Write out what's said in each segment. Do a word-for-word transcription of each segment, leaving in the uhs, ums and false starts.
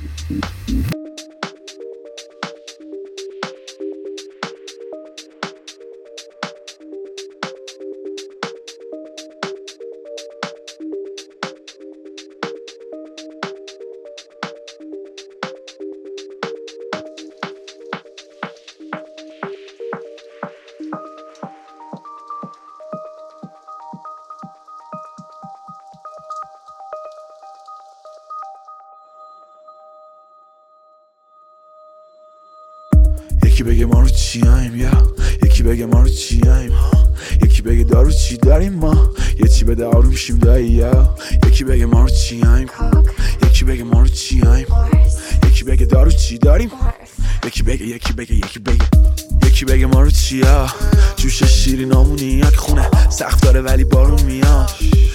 یکی بگه ما رو چیاییم یا یکی بگه ما رو چیاییم، یکی بگه دارو چی داریم ما، یه چی بده آروم شیم دایی یا یکی بگه ما رو چیاییم، یکی بگه ما رو چیاییم، یکی بگه دارو چی داریم، یکی بگه یکی بگه یکی بگه یکی بگه ما رو چیا، جوش شیرینامونی یک خونه سقف داره ولی بارون میاد،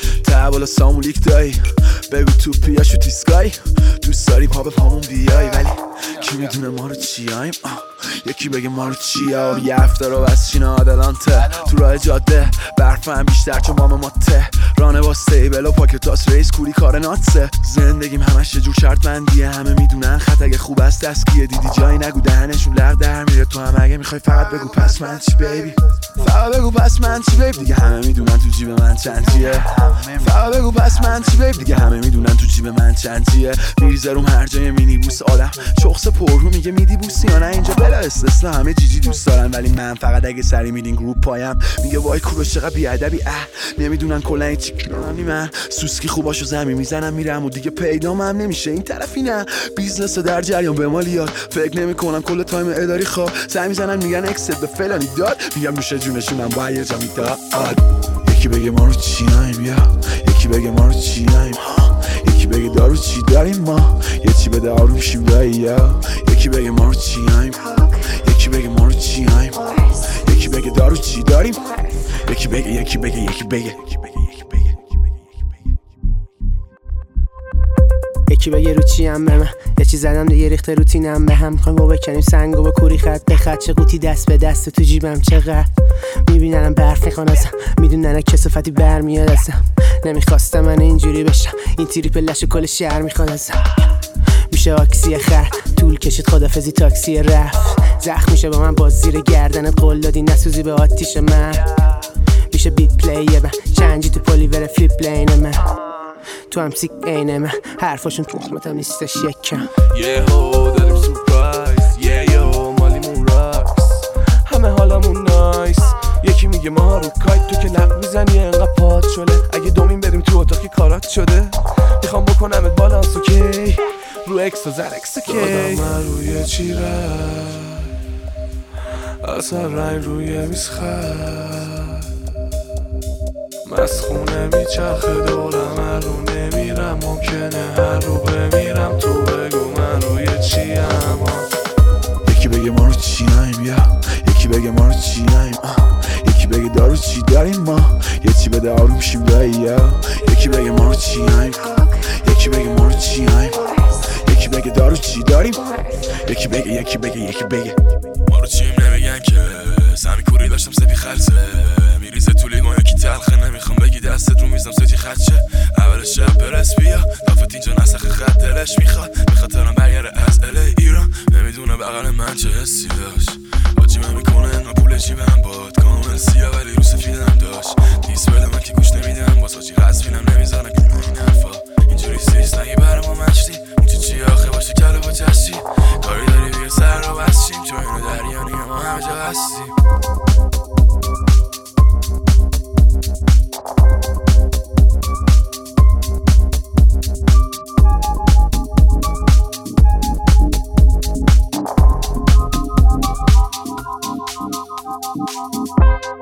ته بالا سامولیک دایی بگو تو پیاشو تیسکایی، دوست داری پا به پامون بیای ولی کی میدونه ما رو چیاییم. یکی بگه ما رو چیا، یه هفته رو بس چینا آدلانته تو راه جاده برف هم بیشتر چون مام ماته رانه با سیبل و پاکتاس ریس کوری کار ناتسه، زندگیم همش یه جور شرط بندیه، همه میدونن خط اگه خوب است دستگیه، دیدی جایی نگو دهنشون لغ در میره، تو هم اگه میخوای فقط بگو پس من چی بیبی، فقط بگو پس من چی بیبی، دیگه همه میدونن تو جیب من چند چیه، فقط بگو پس من چی بیبی، دیگه همه میدونن تو جیب من چند چیه، میریزه روم هر جای مینی بوس آدم شخص پررو میگه میدی بوسی یا نه، اینجا بلا استثنا همه جیجی دوست دارن ولی من فقط اگه سری میدین گروپ پایم میگه وای کوروش چقدر بیادبی، اه نمیدونن کلا چی کنی، من سوسکی خوباشو زمین میزنم میرم و دیگه پیدام هم نمیشه این طرفی، نه بیزنس در جریان به مالیات فکر نمیکنم کل تایم اداری خواب سعی میزنن میگن اکسل به فلانی داد، میگم میشه جونشونم با یه جا میداد. یکی بگه ما رو چیاییم یا یکی بگه ما رو چیاییم، یکی بگه دارو چی داریم ما، یه چی بده آروم شیم دایی یا یکی بگه ما رو چیاییم، یکی بگه ما رو چیاییم، یکی بگه دارو چی داریم، یکی بگه یکی بگه یکی بگه یکی بگه رو چیم به من، یه چی زدم دیگه ریخته روتینم به هم، میخوایم با بکنیم سنگو با کوری خط به خط، چه قوطی دست به دست تو جیبم چقدر میبیننم برف میخوان ازم، میدونن کسافتی برمیاد ازم، نمیخواستم من اینجوری بشم، این تریپ لش کل شهر میخواد ازم، میشه آکسی خر طول کشید خدافزی تاکسی رفت، زخم میشه با من باز زیر گردنت قول دادی نسوزی به آتیش من، میشه بیت پلی من چنجی تو پلیور فلیپ لین من، تو هم سیک اینه من حرفاشون تخمتم نیستش یکم، یه هو داریم سورپرایز یه یو مالیمون راکس همه حالمون نایس، یکی میگه ما رو کایت تو که لق میزنی انقدر پاد شده، اگه دومین بریم تو اتاقی کارات شده، میخوام بکنمت بالانس اوکی رو اکس و زر اکس اوکی، آدم من روی چی رای اصلا رنگ روی میز خد مسخونه میچرخه دورم هر رو نمیرم، ممکنه هر رو بمیرم، تو بگو من روی چیم. یکی بگه ما رو چیاییم یا یکی بگه ما رو چیاییم، یکی بگه دارو چی داریم ما، یه چی بده آروم شیم دایی یا یکی بگه ما رو چیاییم، یکی بگه ما رو چیاییم، یکی بگه دارو چی داریم، یکی بگه یکی بگه یکی بگه ما رو چیم نمیگن که سمی کوری داشتم سپی خرسه میریزه تو لیوان یکی تلخه، نمیخوام بگی دستت رو میزم سوتی خدشه، اول شب برس بیا دافت اینجا نسخ خط دلش میخواد میخواد ترم برگره از الی ایران، نمیدونه بغل من چه حسی داشت باجی من میکنه انگا پول جیبم باد کامل سیا ولی رو سفیدم داشت نیست بده من که گوش نمیدم باز حاجی قصد فیلم نمیزنه که این حرفا اینجوری سیست نگی برای ما مشتی اون چی چی آخه باشه کله با چشتی کاری داری بیا سر رو بستیم چون اینو دریانی ما همه جا هستیم. We'll be right back.